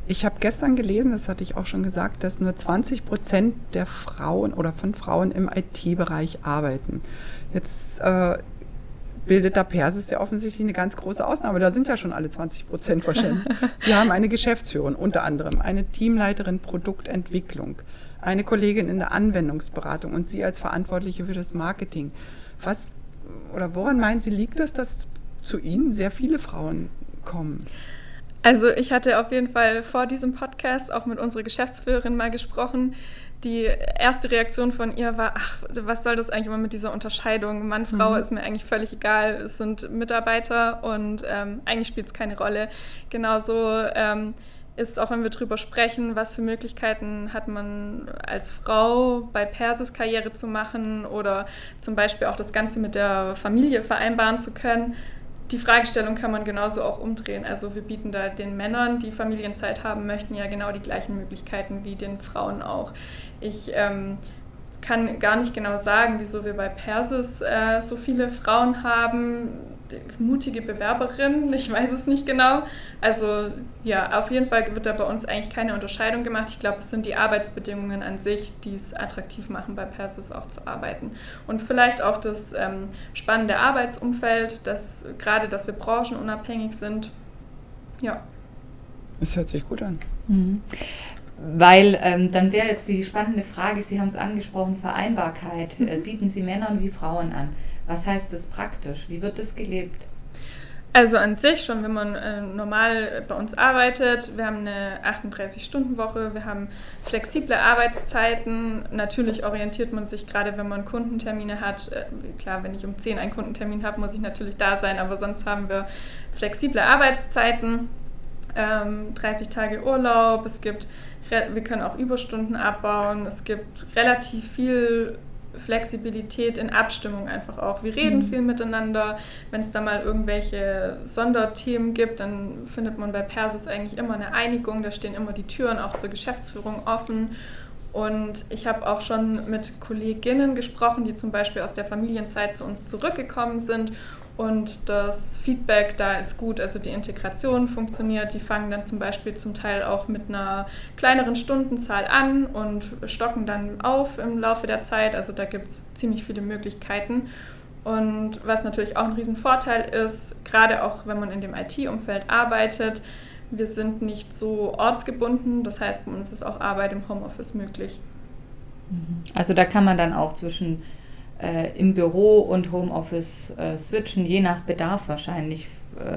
Ich habe gestern gelesen, das hatte ich auch schon gesagt, dass nur 20% der Frauen oder von Frauen im IT-Bereich arbeiten. Jetzt bildet da Persis ja offensichtlich eine ganz große Ausnahme. Da sind ja schon alle 20% wahrscheinlich. Sie haben eine Geschäftsführerin, unter anderem eine Teamleiterin Produktentwicklung, eine Kollegin in der Anwendungsberatung und Sie als Verantwortliche für das Marketing. Was oder woran meinen Sie, liegt es, dass zu Ihnen sehr viele Frauen kommen? Also ich hatte auf jeden Fall vor diesem Podcast auch mit unserer Geschäftsführerin mal gesprochen. Die erste Reaktion von ihr war, ach, was soll das eigentlich immer mit dieser Unterscheidung? Mann, Frau ist mir eigentlich völlig egal. Es sind Mitarbeiter und eigentlich spielt es keine Rolle. Genauso ist es auch, wenn wir drüber sprechen, was für Möglichkeiten hat man als Frau bei Persis Karriere zu machen oder zum Beispiel auch das Ganze mit der Familie vereinbaren zu können. Die Fragestellung kann man genauso auch umdrehen. Also wir bieten da den Männern, die Familienzeit haben möchten, ja genau die gleichen Möglichkeiten wie den Frauen auch. Ich kann gar nicht genau sagen, wieso wir bei Persis so viele Frauen haben. Mutige Bewerberinnen, ich weiß es nicht genau. Also ja, auf jeden Fall wird da bei uns eigentlich keine Unterscheidung gemacht. Ich glaube, es sind die Arbeitsbedingungen an sich, die es attraktiv machen, bei Persis auch zu arbeiten. Und vielleicht auch das spannende Arbeitsumfeld, dass wir branchenunabhängig sind. Ja. Es hört sich gut an. Mhm. Weil dann wäre jetzt die spannende Frage, Sie haben es angesprochen, Vereinbarkeit. Bieten Sie Männern wie Frauen an? Was heißt das praktisch? Wie wird das gelebt? Also an sich schon, wenn man normal bei uns arbeitet, wir haben eine 38-Stunden-Woche, wir haben flexible Arbeitszeiten. Natürlich orientiert man sich, gerade wenn man Kundentermine hat, klar, wenn ich um 10 einen Kundentermin habe, muss ich natürlich da sein, aber sonst haben wir flexible Arbeitszeiten, 30 Tage Urlaub, wir können auch Überstunden abbauen, es gibt relativ viel Flexibilität in Abstimmung einfach auch. Wir reden viel miteinander. Wenn es da mal irgendwelche Sonderthemen gibt, dann findet man bei Persis eigentlich immer eine Einigung. Da stehen immer die Türen auch zur Geschäftsführung offen. Und ich habe auch schon mit Kolleginnen gesprochen, die zum Beispiel aus der Familienzeit zu uns zurückgekommen sind. Und das Feedback da ist gut, also die Integration funktioniert. Die fangen dann zum Beispiel zum Teil auch mit einer kleineren Stundenzahl an und stocken dann auf im Laufe der Zeit. Also da gibt es ziemlich viele Möglichkeiten. Und was natürlich auch ein Riesenvorteil ist, gerade auch wenn man in dem IT-Umfeld arbeitet, wir sind nicht so ortsgebunden. Das heißt, bei uns ist auch Arbeit im Homeoffice möglich. Also da kann man dann auch zwischen im Büro und Homeoffice switchen, je nach Bedarf wahrscheinlich.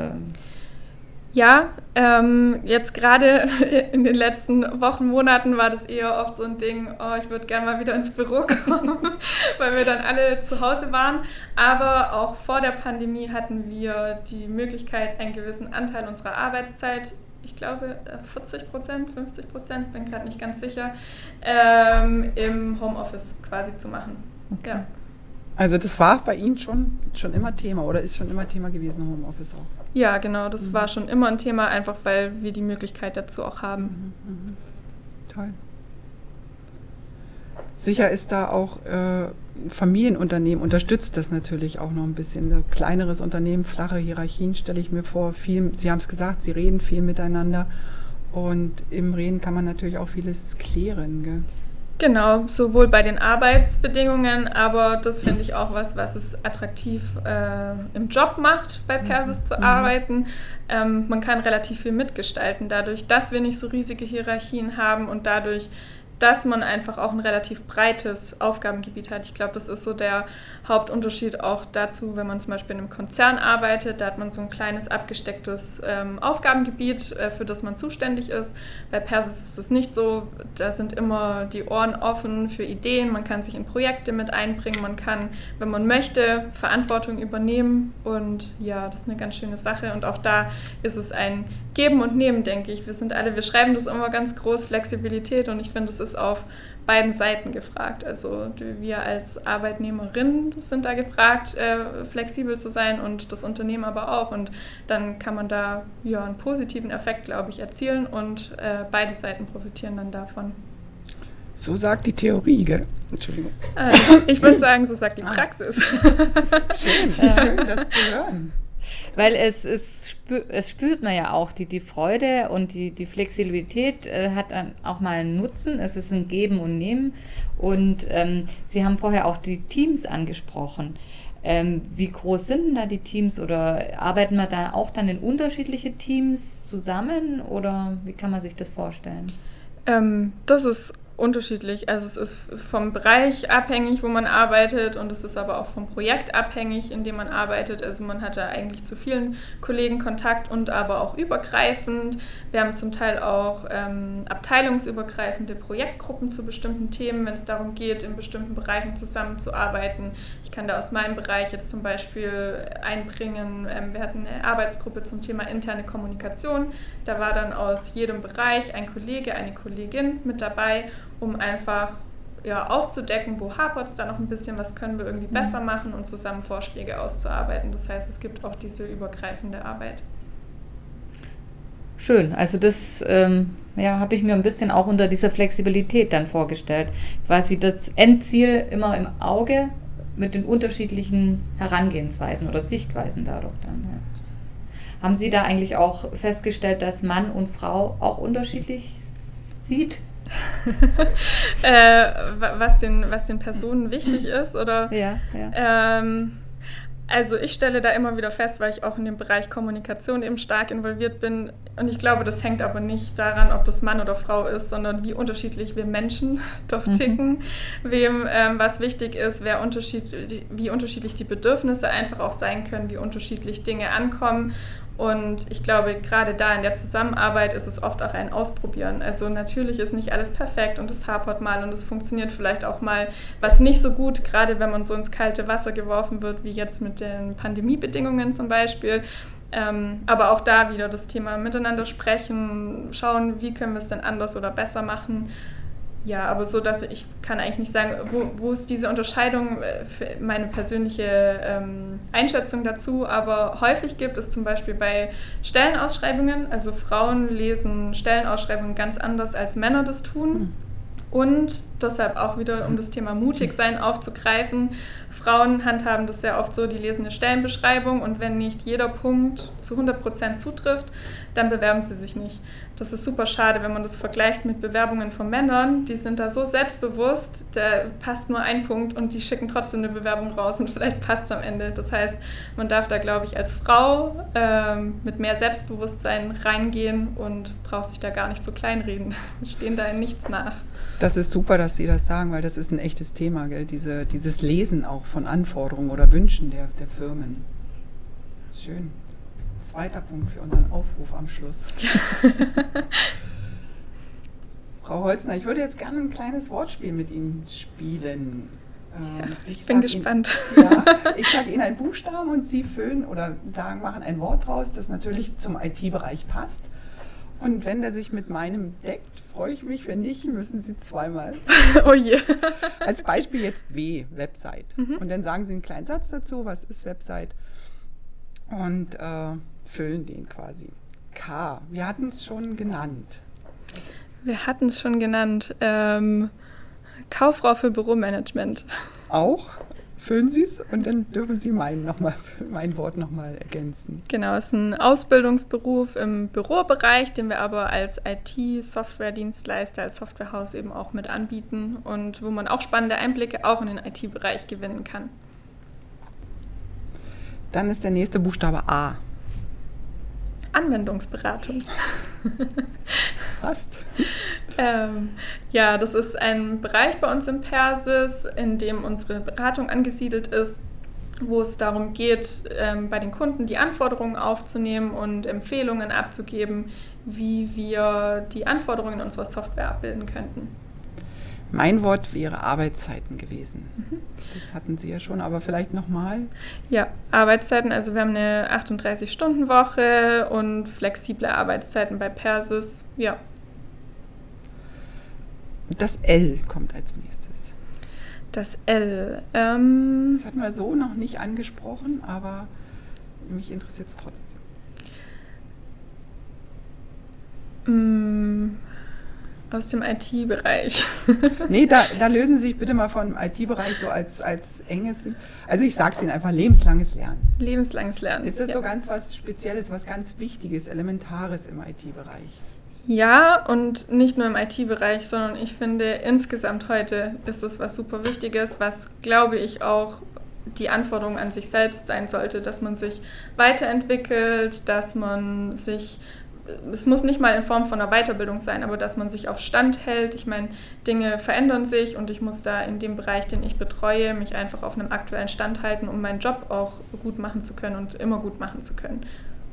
Ja, jetzt gerade in den letzten Wochen, Monaten war das eher oft so ein Ding, oh, ich würde gerne mal wieder ins Büro kommen, weil wir dann alle zu Hause waren. Aber auch vor der Pandemie hatten wir die Möglichkeit, einen gewissen Anteil unserer Arbeitszeit, ich glaube 40%, 50%, bin gerade nicht ganz sicher, im Homeoffice quasi zu machen. Okay. Ja. Also das war bei Ihnen schon immer Thema oder ist schon immer Thema gewesen, Homeoffice auch? Ja, genau, das war schon immer ein Thema, einfach weil wir die Möglichkeit dazu auch haben. Toll. Sicher ist da auch Familienunternehmen, unterstützt das natürlich auch noch ein bisschen. Ein kleineres Unternehmen, flache Hierarchien stelle ich mir vor. Sie haben es gesagt, Sie reden viel miteinander und im Reden kann man natürlich auch vieles klären, gell? Genau, sowohl bei den Arbeitsbedingungen, aber das finde ich auch was es attraktiv im Job macht, bei Persis zu arbeiten. Man kann relativ viel mitgestalten, dadurch, dass wir nicht so riesige Hierarchien haben und dadurch, dass man einfach auch ein relativ breites Aufgabengebiet hat. Ich glaube, das ist so der Hauptunterschied auch dazu, wenn man zum Beispiel in einem Konzern arbeitet. Da hat man so ein kleines abgestecktes Aufgabengebiet, für das man zuständig ist. Bei Persis ist das nicht so. Da sind immer die Ohren offen für Ideen. Man kann sich in Projekte mit einbringen. Man kann, wenn man möchte, Verantwortung übernehmen. Und ja, das ist eine ganz schöne Sache. Und auch da ist es ein Geben und Nehmen, denke ich. Wir schreiben das immer ganz groß, Flexibilität. Und ich finde, es ist auf beiden Seiten gefragt. Also wir als Arbeitnehmerinnen sind da gefragt, flexibel zu sein und das Unternehmen aber auch. Und dann kann man da ja einen positiven Effekt, glaube ich, erzielen und beide Seiten profitieren dann davon. So sagt die Theorie, gell? Entschuldigung. Ich würde sagen, so sagt die Praxis. Schön, das zu hören. Weil es spürt man ja auch, die Freude und die Flexibilität hat dann auch mal einen Nutzen. Es ist ein Geben und Nehmen. Und Sie haben vorher auch die Teams angesprochen. Wie groß sind denn da die Teams oder arbeiten wir da auch dann in unterschiedliche Teams zusammen oder wie kann man sich das vorstellen? Das ist unterschiedlich. Also es ist vom Bereich abhängig, wo man arbeitet und es ist aber auch vom Projekt abhängig, in dem man arbeitet. Also man hat da eigentlich zu vielen Kollegen Kontakt und aber auch übergreifend. Wir haben zum Teil auch abteilungsübergreifende Projektgruppen zu bestimmten Themen, wenn es darum geht, in bestimmten Bereichen zusammenzuarbeiten. Ich kann da aus meinem Bereich jetzt zum Beispiel einbringen, wir hatten eine Arbeitsgruppe zum Thema interne Kommunikation. Da war dann aus jedem Bereich ein Kollege, eine Kollegin mit dabei, um einfach aufzudecken, wo hapert es da noch ein bisschen, was können wir irgendwie besser machen und zusammen Vorschläge auszuarbeiten. Das heißt, es gibt auch diese übergreifende Arbeit. Schön, also das habe ich mir ein bisschen auch unter dieser Flexibilität dann vorgestellt. Quasi das Endziel immer im Auge mit den unterschiedlichen Herangehensweisen oder Sichtweisen dadurch dann. Ja. Haben Sie da eigentlich auch festgestellt, dass Mann und Frau auch unterschiedlich sieht? Was den Personen wichtig ist, oder? Ja. Also ich stelle da immer wieder fest, weil ich auch in dem Bereich Kommunikation eben stark involviert bin. Und ich glaube, das hängt aber nicht daran, ob das Mann oder Frau ist, sondern wie unterschiedlich wir Menschen doch ticken, wem was wichtig ist, wie unterschiedlich die Bedürfnisse einfach auch sein können, wie unterschiedlich Dinge ankommen. Und ich glaube, gerade da in der Zusammenarbeit ist es oft auch ein Ausprobieren. Also natürlich ist nicht alles perfekt und es hapert mal und es funktioniert vielleicht auch mal was nicht so gut, gerade wenn man so ins kalte Wasser geworfen wird, wie jetzt mit den Pandemiebedingungen zum Beispiel. Aber auch da wieder das Thema miteinander sprechen, schauen, wie können wir es denn anders oder besser machen. Ja, aber so, dass ich kann eigentlich nicht sagen, wo ist diese Unterscheidung für meine persönliche Einschätzung dazu, aber häufig gibt es zum Beispiel bei Stellenausschreibungen, also Frauen lesen Stellenausschreibungen ganz anders als Männer das tun. Und deshalb auch wieder, um das Thema mutig sein aufzugreifen, Frauen handhaben das sehr oft so, die lesen eine Stellenbeschreibung und wenn nicht jeder Punkt zu 100% zutrifft, dann bewerben sie sich nicht. Das ist super schade, wenn man das vergleicht mit Bewerbungen von Männern. Die sind da so selbstbewusst, da passt nur ein Punkt und die schicken trotzdem eine Bewerbung raus und vielleicht passt es am Ende. Das heißt, man darf da, glaube ich, als Frau mit mehr Selbstbewusstsein reingehen und braucht sich da gar nicht so kleinreden. Wir stehen da in nichts nach. Das ist super, dass Sie das sagen, weil das ist ein echtes Thema, gell? Dieses Lesen auch von Anforderungen oder Wünschen der Firmen. Schön. Zweiter Punkt für unseren Aufruf am Schluss. Frau Holzner, ich würde jetzt gerne ein kleines Wortspiel mit Ihnen spielen. Ich bin gespannt. Ich sage Ihnen einen Buchstaben und Sie füllen oder machen ein Wort draus, das natürlich zum IT-Bereich passt. Und wenn der sich mit meinem deckt, freue ich mich. Wenn nicht, müssen Sie zweimal. Oh je. Als Beispiel jetzt Website. Und dann sagen Sie einen kleinen Satz dazu, was ist Website? Und füllen den quasi. K, wir hatten es schon genannt. Kauffrau für Büromanagement. Auch? Füllen Sie es und dann dürfen Sie mein Wort nochmal ergänzen. Genau, es ist ein Ausbildungsberuf im Bürobereich, den wir aber als IT-Software-Dienstleister, als Softwarehaus eben auch mit anbieten und wo man auch spannende Einblicke auch in den IT-Bereich gewinnen kann. Dann ist der nächste Buchstabe A. Anwendungsberatung. Fast. Das ist ein Bereich bei uns im Persis, in dem unsere Beratung angesiedelt ist, wo es darum geht, bei den Kunden die Anforderungen aufzunehmen und Empfehlungen abzugeben, wie wir die Anforderungen in unserer Software abbilden könnten. Mein Wort wäre Arbeitszeiten gewesen. Das hatten Sie ja schon, aber vielleicht nochmal. Ja, Arbeitszeiten, also wir haben eine 38-Stunden-Woche und flexible Arbeitszeiten bei Persis, ja. Das L kommt als nächstes. Das L. Das hatten wir so noch nicht angesprochen, aber mich interessiert es trotzdem. Aus dem IT-Bereich. Nee, da lösen Sie sich bitte mal vom IT-Bereich so als enges. Also ich sage es Ihnen einfach, lebenslanges Lernen. Lebenslanges Lernen. Ist das so ganz was Spezielles, was ganz Wichtiges, Elementares im IT-Bereich? Ja, und nicht nur im IT-Bereich, sondern ich finde, insgesamt heute ist es was super Wichtiges, was, glaube ich, auch die Anforderung an sich selbst sein sollte, dass man sich weiterentwickelt, dass man sich, es muss nicht mal in Form von einer Weiterbildung sein, aber dass man sich auf Stand hält. Ich meine, Dinge verändern sich und ich muss da in dem Bereich, den ich betreue, mich einfach auf einem aktuellen Stand halten, um meinen Job auch gut machen zu können und immer gut machen zu können.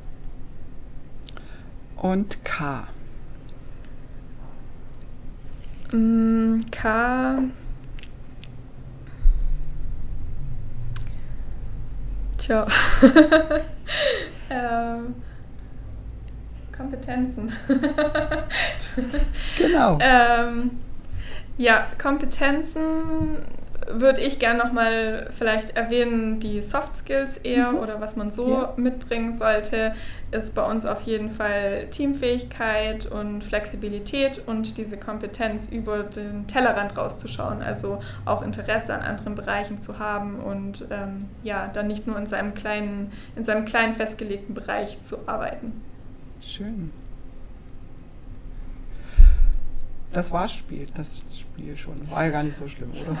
Und K. K. Tja. Kompetenzen. Genau. Ja, Kompetenzen würde ich gerne nochmal vielleicht erwähnen, die Soft Skills eher oder was man so mitbringen sollte, ist bei uns auf jeden Fall Teamfähigkeit und Flexibilität und diese Kompetenz über den Tellerrand rauszuschauen, also auch Interesse an anderen Bereichen zu haben und dann nicht nur in seinem kleinen festgelegten Bereich zu arbeiten. Schön. Das war das Spiel schon. War ja gar nicht so schlimm, oder?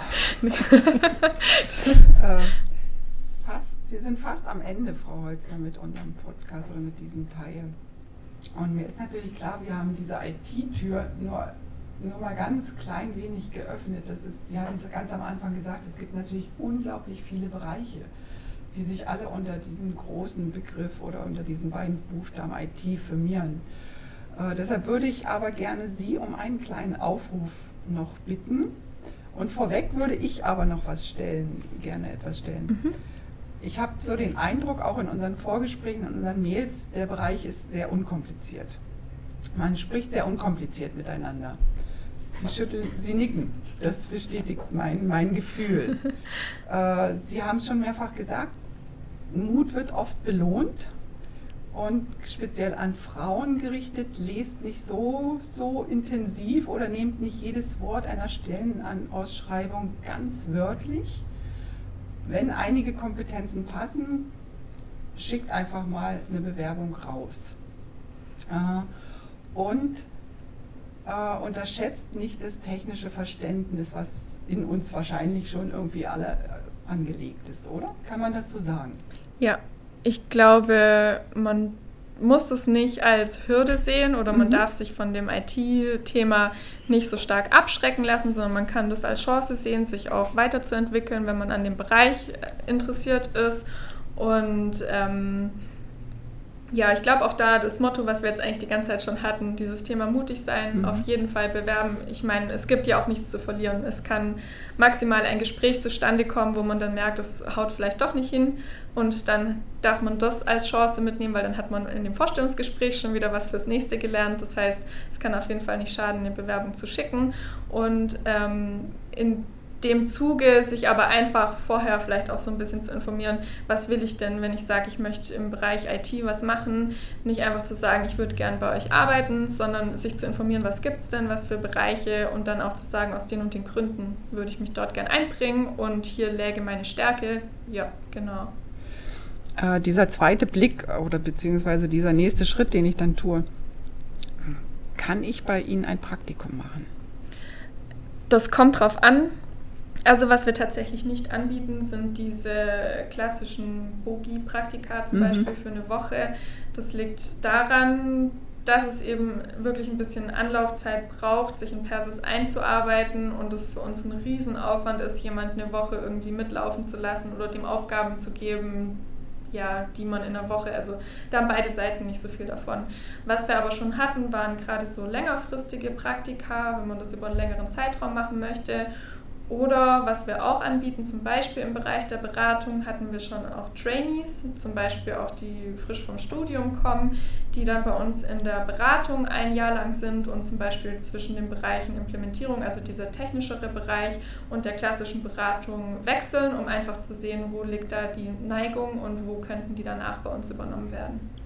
Wir sind fast am Ende, Frau Holzner, mit unserem Podcast oder mit diesem Teil. Und mir ist natürlich klar, wir haben diese IT-Tür nur mal ganz klein wenig geöffnet. Sie hatten es ganz am Anfang gesagt, es gibt natürlich unglaublich viele Bereiche, die sich alle unter diesem großen Begriff oder unter diesen beiden Buchstaben IT firmieren. Deshalb würde ich aber gerne Sie um einen kleinen Aufruf noch bitten. Und vorweg würde ich aber noch gerne etwas stellen. Ich habe so den Eindruck, auch in unseren Vorgesprächen, in unseren Mails, der Bereich ist sehr unkompliziert. Man spricht sehr unkompliziert miteinander. Sie nicken. Das bestätigt mein Gefühl. Sie haben es schon mehrfach gesagt, Mut wird oft belohnt. Und speziell an Frauen gerichtet, lest nicht so intensiv oder nehmt nicht jedes Wort einer Stellenausschreibung ganz wörtlich. Wenn einige Kompetenzen passen, schickt einfach mal eine Bewerbung raus. Und unterschätzt nicht das technische Verständnis, was in uns wahrscheinlich schon irgendwie alle angelegt ist, oder? Kann man das so sagen? Ja. Ich glaube, man muss es nicht als Hürde sehen oder man darf sich von dem IT-Thema nicht so stark abschrecken lassen, sondern man kann das als Chance sehen, sich auch weiterzuentwickeln, wenn man an dem Bereich interessiert ist. Und ich glaube auch da das Motto, was wir jetzt eigentlich die ganze Zeit schon hatten, dieses Thema mutig sein, auf jeden Fall bewerben. Ich meine, es gibt ja auch nichts zu verlieren. Es kann maximal ein Gespräch zustande kommen, wo man dann merkt, das haut vielleicht doch nicht hin. Und dann darf man das als Chance mitnehmen, weil dann hat man in dem Vorstellungsgespräch schon wieder was fürs nächste gelernt. Das heißt, es kann auf jeden Fall nicht schaden, eine Bewerbung zu schicken. Und in dem Zuge sich aber einfach vorher vielleicht auch so ein bisschen zu informieren, was will ich denn, wenn ich sage, ich möchte im Bereich IT was machen, nicht einfach zu sagen, ich würde gern bei euch arbeiten, sondern sich zu informieren, was gibt es denn, was für Bereiche und dann auch zu sagen, aus den und den Gründen würde ich mich dort gern einbringen und hier läge meine Stärke. Ja, genau. Dieser zweite Blick oder beziehungsweise dieser nächste Schritt, den ich dann tue, kann ich bei Ihnen ein Praktikum machen? Das kommt drauf an. Also was wir tatsächlich nicht anbieten, sind diese klassischen Bogi-Praktika zum Beispiel für eine Woche. Das liegt daran, dass es eben wirklich ein bisschen Anlaufzeit braucht, sich in Persis einzuarbeiten und es für uns ein Riesenaufwand ist, jemanden eine Woche irgendwie mitlaufen zu lassen oder dem Aufgaben zu geben, die man in der Woche, also da haben beide Seiten nicht so viel davon. Was wir aber schon hatten, waren gerade so längerfristige Praktika, wenn man das über einen längeren Zeitraum machen möchte. Oder was wir auch anbieten, zum Beispiel im Bereich der Beratung, hatten wir schon auch Trainees, zum Beispiel auch die frisch vom Studium kommen, die dann bei uns in der Beratung ein Jahr lang sind und zum Beispiel zwischen den Bereichen Implementierung, also dieser technischere Bereich und der klassischen Beratung wechseln, um einfach zu sehen, wo liegt da die Neigung und wo könnten die danach bei uns übernommen werden.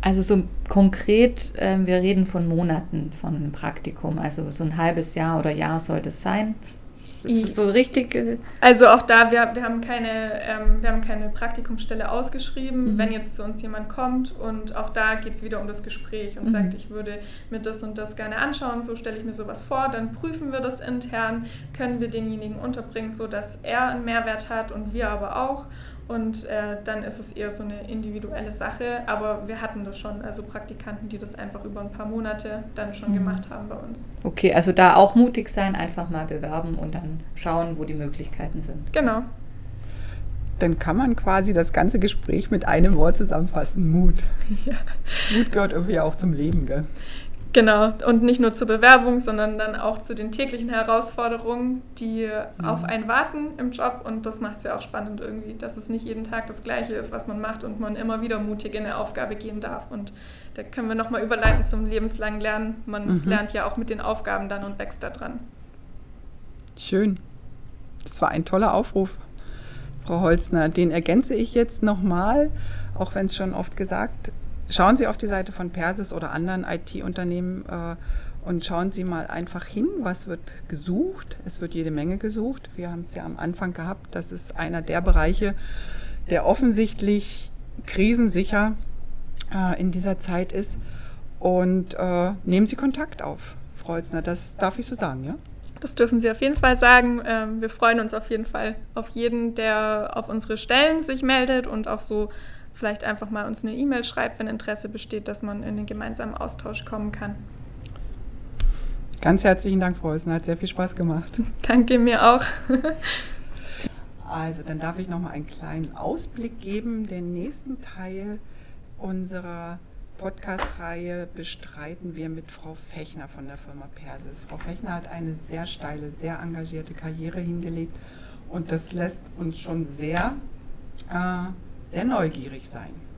Also so konkret, wir reden von Monaten von einem Praktikum, also so ein halbes Jahr oder Jahr sollte es sein. Ist das so richtig? Also auch da, wir haben keine Praktikumsstelle ausgeschrieben. Wenn jetzt zu uns jemand kommt und auch da geht es wieder um das Gespräch und sagt, ich würde mir das und das gerne anschauen, so stelle ich mir sowas vor, dann prüfen wir das intern, können wir denjenigen unterbringen, sodass er einen Mehrwert hat und wir aber auch. Und dann ist es eher so eine individuelle Sache, aber wir hatten das schon, also Praktikanten, die das einfach über ein paar Monate dann schon gemacht haben bei uns. Okay, also da auch mutig sein, einfach mal bewerben und dann schauen, wo die Möglichkeiten sind. Genau. Dann kann man quasi das ganze Gespräch mit einem Wort zusammenfassen, Mut. Ja. Mut gehört irgendwie auch zum Leben, gell? Genau, und nicht nur zur Bewerbung, sondern dann auch zu den täglichen Herausforderungen, die auf einen warten im Job. Und das macht es ja auch spannend irgendwie, dass es nicht jeden Tag das Gleiche ist, was man macht und man immer wieder mutig in eine Aufgabe gehen darf. Und da können wir nochmal überleiten zum lebenslangen Lernen. Man lernt ja auch mit den Aufgaben dann und wächst da dran. Schön. Das war ein toller Aufruf, Frau Holzner. Den ergänze ich jetzt nochmal, auch wenn es schon oft gesagt wurde. Schauen Sie auf die Seite von Persys oder anderen IT-Unternehmen und schauen Sie mal einfach hin, was wird gesucht. Es wird jede Menge gesucht. Wir haben es ja am Anfang gehabt. Das ist einer der Bereiche, der offensichtlich krisensicher in dieser Zeit ist. Und nehmen Sie Kontakt auf, Frau Holzner. Das darf ich so sagen, ja? Das dürfen Sie auf jeden Fall sagen. Wir freuen uns auf jeden Fall auf jeden, der auf unsere Stellen sich meldet und auch so vielleicht einfach mal uns eine E-Mail schreibt, wenn Interesse besteht, dass man in den gemeinsamen Austausch kommen kann. Ganz herzlichen Dank, Frau Holzner. Hat sehr viel Spaß gemacht. Danke, mir auch. Also, dann darf ich noch mal einen kleinen Ausblick geben. Den nächsten Teil unserer Podcast-Reihe bestreiten wir mit Frau Fechner von der Firma Persys. Frau Fechner hat eine sehr steile, sehr engagierte Karriere hingelegt und das lässt uns schon sehr neugierig sein.